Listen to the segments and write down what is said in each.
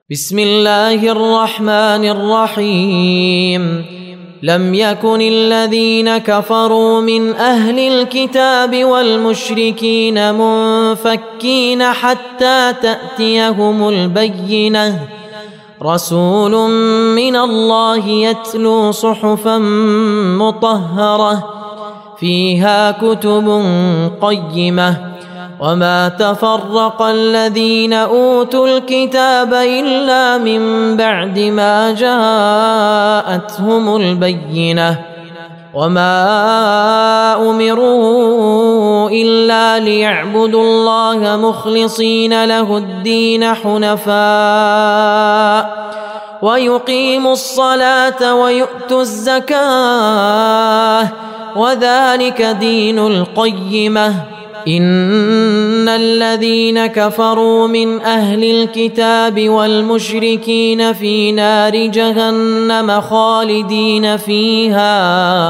بسم الله الرحمن الرحيم لم يكن الذين كفروا من أهل الكتاب والمشركين منفكين حتى تأتيهم البينة رسول من الله يتلو صحفا مطهرة فيها كتب قيمة وما تفرق الذين أوتوا الكتاب إلا من بعد ما جاءتهم البينة وما أمروا إلا ليعبدوا الله مخلصين له الدين حنفاء ويقيموا الصلاة ويؤتوا الزكاة وذلك دين القيمة إن الذين كفروا من أهل الكتاب والمشركين في نار جهنم خالدين فيها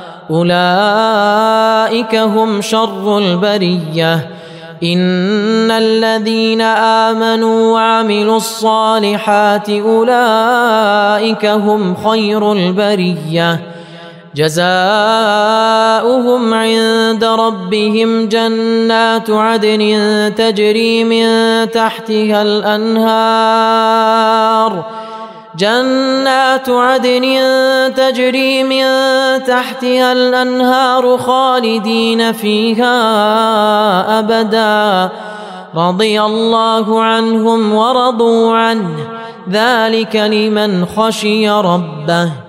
أولئك هم شر البرية إن الذين آمنوا وعملوا الصالحات أولئك هم خير البرية جزاؤهم عند ربهم جنات عدن تجري من تحتها الأنهار خالدين فيها أبدا رضي الله عنهم ورضوا عنه ذلك لمن خشي ربه